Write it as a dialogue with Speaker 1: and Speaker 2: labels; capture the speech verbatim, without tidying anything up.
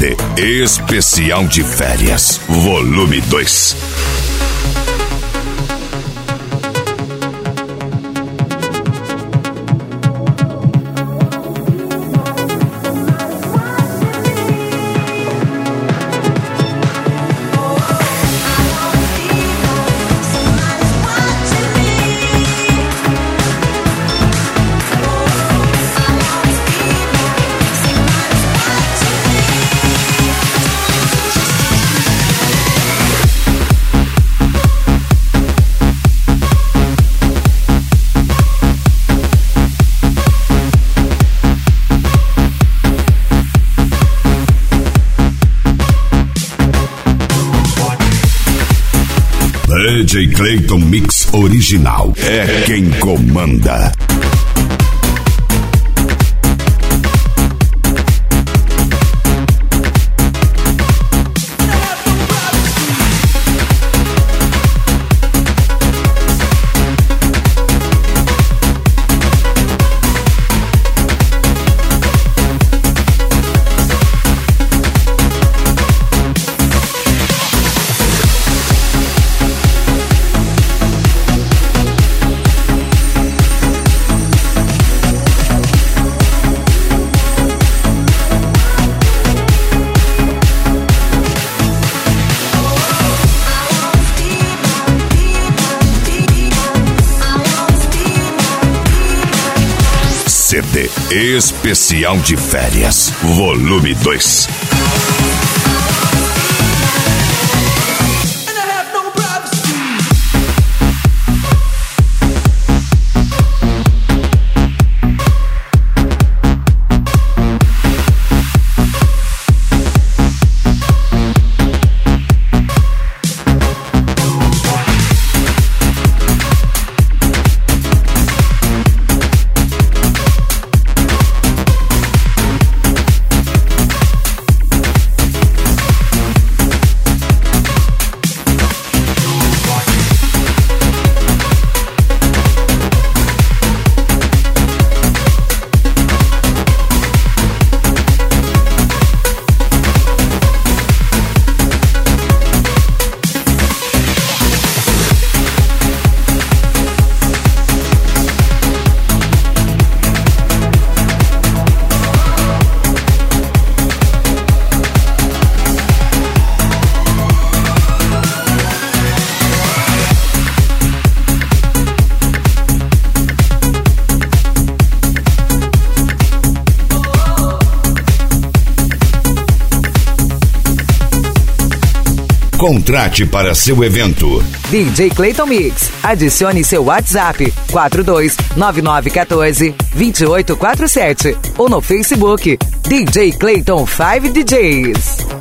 Speaker 1: D especial de férias, volume dois. D J Clayton Mix Original é quem comanda. C D especial de férias, volume dois. Contrate para seu evento.
Speaker 2: D J Clayton Mix. Adicione seu WhatsApp quatro dois nove nove um quatro dois oito quatro sete ou no Facebook D J Clayton cinco D Js.